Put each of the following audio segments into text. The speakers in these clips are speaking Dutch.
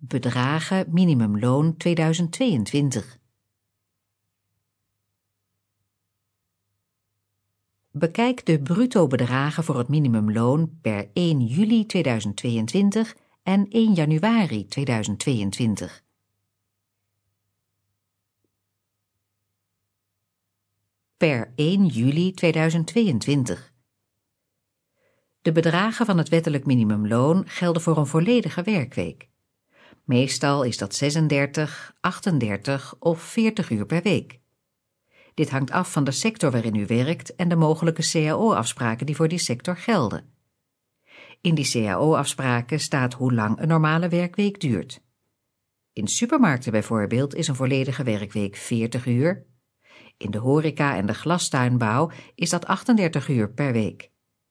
Bedragen minimumloon 2022. Bekijk de bruto bedragen voor het minimumloon per 1 juli 2022 en 1 januari 2022. Per 1 juli 2022. De bedragen van het wettelijk minimumloon gelden voor een volledige werkweek. Meestal is dat 36, 38 of 40 uur per week. Dit hangt af van de sector waarin u werkt en de mogelijke CAO-afspraken die voor die sector gelden. In die CAO-afspraken staat hoe lang een normale werkweek duurt. In supermarkten bijvoorbeeld is een volledige werkweek 40 uur. In de horeca en de glastuinbouw is dat 38 uur per week.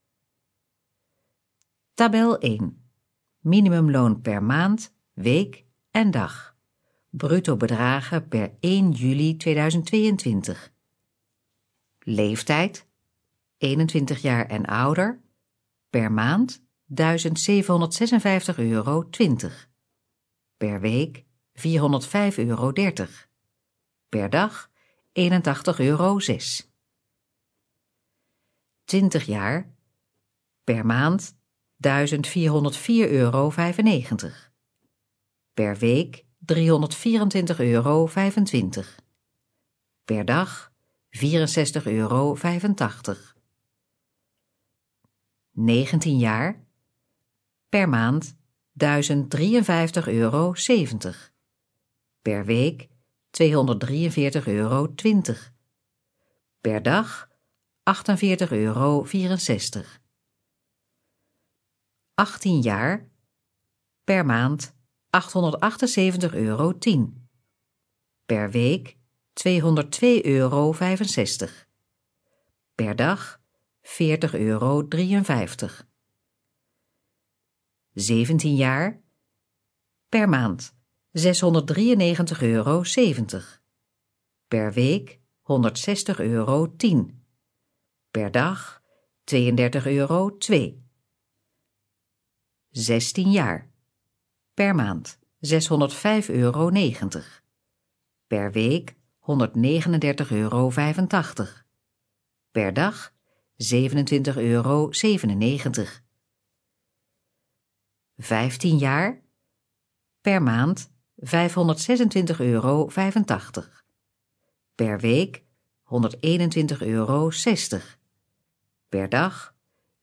Tabel 1. Minimumloon per maand, week en dag. Bruto bedragen per 1 juli 2022. Leeftijd, 21 jaar en ouder, per maand €1.756,20. Per week €405,30. Per dag €81,06. 20 jaar, per maand €1.404,95. Per week €324,25. Per dag €64,85. 19 jaar, per maand €1.053,70. Per week €243,20. Per dag €48,64. 18 jaar, per maand €878,10. Per week €202,65. Per dag €40,53. 17 jaar, per maand €693,70. Per week €160,10. Per dag €32,02. 16 jaar, per maand €605,90. Per week €139,85. Per dag €27,97. 15 jaar, per maand €526,85. Per week €121,60. Per dag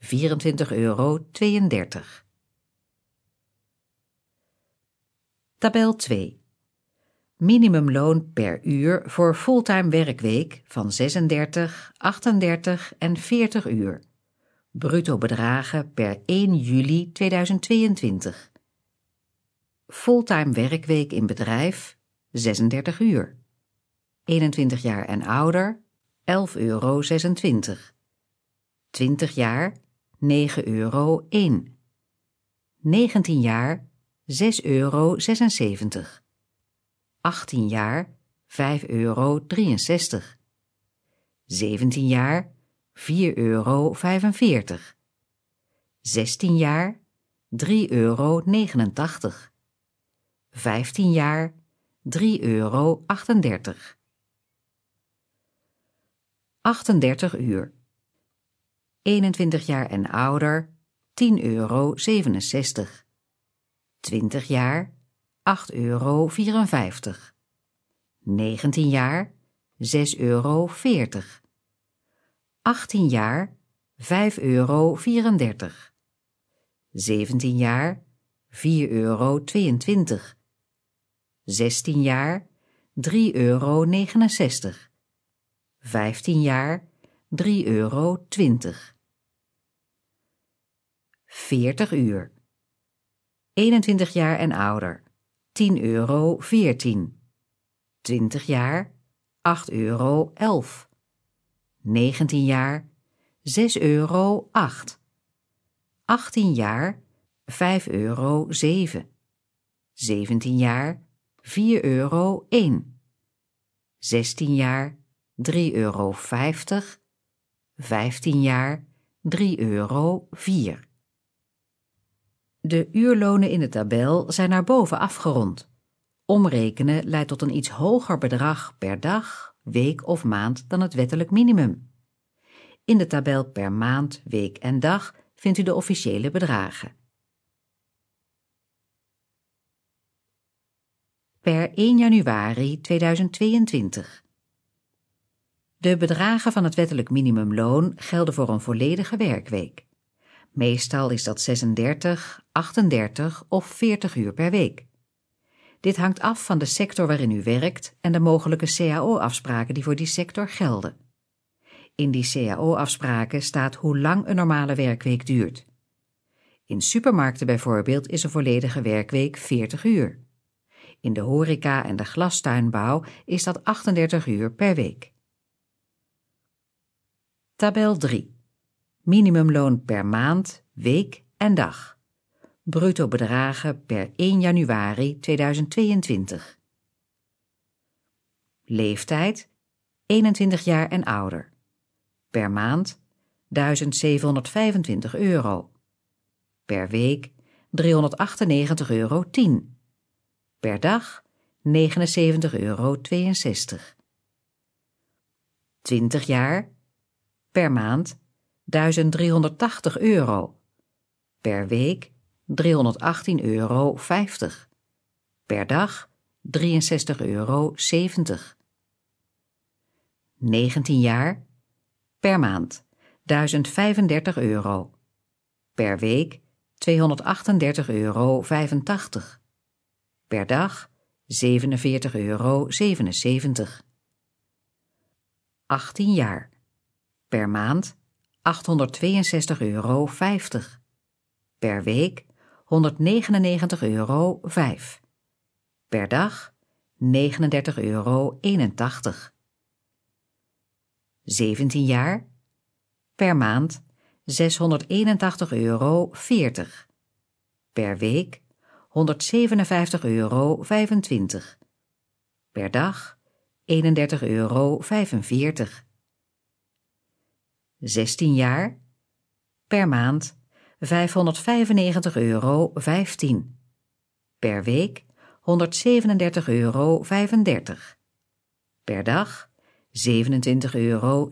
€24,32. Tabel 2. Minimumloon per uur voor fulltime werkweek van 36, 38 en 40 uur. Bruto bedragen per 1 juli 2022. Fulltime werkweek in bedrijf 36 uur. 21 jaar en ouder €11,26. 20 jaar €9,01. 19 jaar €6,76. 18 jaar €5,63. 17 jaar €4,45. 16 jaar €3,89. 15 jaar €3,38. 38 uur. 21 jaar en ouder €10,67. 20 jaar €8,54. 19 jaar €6,40. 18 jaar €5,34. 17 jaar €4,22. 16 jaar €3,69. 15 jaar €3,20. 40 uur. 21 jaar en ouder €10,14. 20 jaar €8,11. 19 jaar €6,08. 18 jaar €5,07. 17 jaar €4,01. 16 jaar €3,50. 15 jaar €3,04. De uurlonen in de tabel zijn naar boven afgerond. Omrekenen leidt tot een iets hoger bedrag per dag, week of maand dan het wettelijk minimum. In de tabel per maand, week en dag vindt u de officiële bedragen. Per 1 januari 2022. De bedragen van het wettelijk minimumloon gelden voor een volledige werkweek. Meestal is dat 36, 38 of 40 uur per week. Dit hangt af van de sector waarin u werkt en de mogelijke CAO-afspraken die voor die sector gelden. In die CAO-afspraken staat hoe lang een normale werkweek duurt. In supermarkten bijvoorbeeld is een volledige werkweek 40 uur. In de horeca en de glastuinbouw is dat 38 uur per week. Tabel 3. Minimumloon per maand, week en dag. Bruto bedragen per 1 januari 2022. Leeftijd 21 jaar en ouder. Per maand 1.725 euro. Per week 398,10 euro. Per dag 79,62 euro. 20 jaar. Per maand 1.380 euro. Per week 318,50 euro. Per dag 63,70 euro. 19 jaar. Per maand 1.035 euro. Per week 238,85 euro. Per dag 47,77 euro. 18 jaar. Per maand 862,50 euro. Per week 199,05 euro. Per dag 39,81 euro. 17 jaar. Per maand 681,40 euro. Per week 157,25 euro. Per dag 31,45 euro. 16 jaar. Per maand 595,15 euro. Per week 137,35 euro. Per dag 27,47 euro.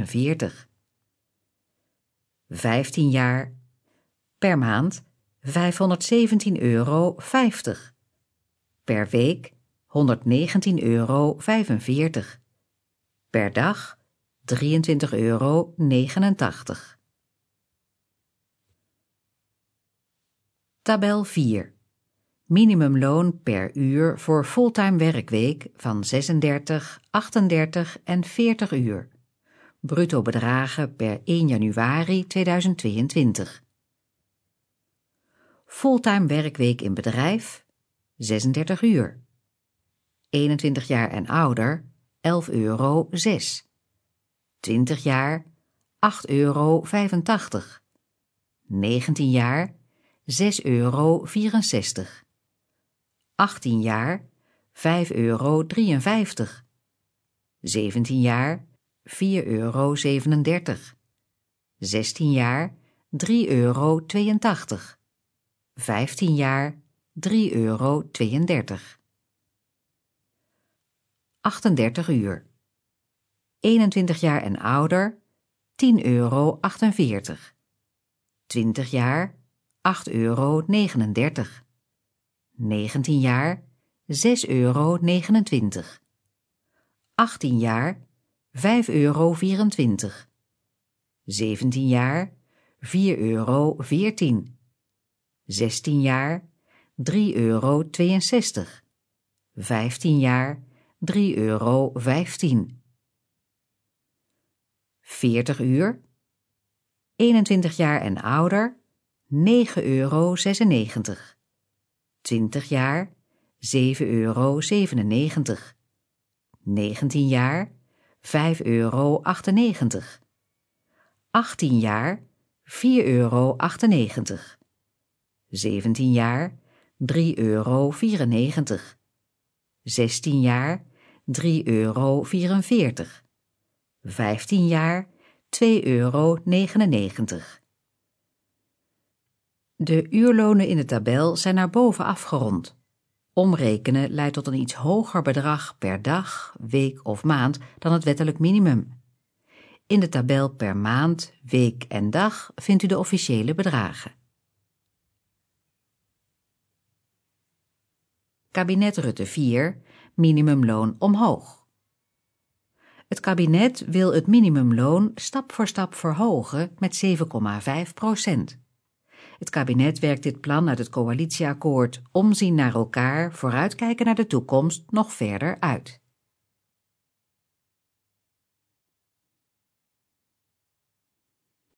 15 jaar. Per maand 517,50 euro. Per week 119,45 euro. Per dag 23,89 euro. Tabel 4. Minimumloon per uur voor fulltime werkweek van 36, 38 en 40 uur. Bruto bedragen per 1 januari 2022. Fulltime werkweek in bedrijf 36 uur. 21 jaar en ouder 11,06 euro. 20 jaar 8,85 euro. 19 jaar 6,64 euro. 18 jaar 5,53 euro. 17 jaar 4,37 euro. 16 jaar 3,82 euro. 15 jaar 3,32 euro. 38 uur. 21 jaar en ouder 10,48 euro. 20 jaar 8,39 euro. 19 jaar 6,29 euro. 18 jaar 5,24 euro. 17 jaar 4,14 euro. 16 jaar 3,62 euro. 15 jaar 3,15 euro. 40 uur. 21 jaar en ouder 9,96 euro. 20 jaar 7,97 euro. 19 jaar 5,98 euro. 18 jaar 4,98 euro. 17 jaar 3,94 euro. 16 jaar 3,44 euro. 15 jaar 2,99 euro. De uurlonen in de tabel zijn naar boven afgerond. Omrekenen leidt tot een iets hoger bedrag per dag, week of maand dan het wettelijk minimum. In de tabel per maand, week en dag vindt u de officiële bedragen. Kabinet Rutte 4, minimumloon omhoog. Het kabinet wil het minimumloon stap voor stap verhogen met 7,5%. Het kabinet werkt dit plan uit het coalitieakkoord Omzien naar elkaar, vooruitkijken naar de toekomst nog verder uit.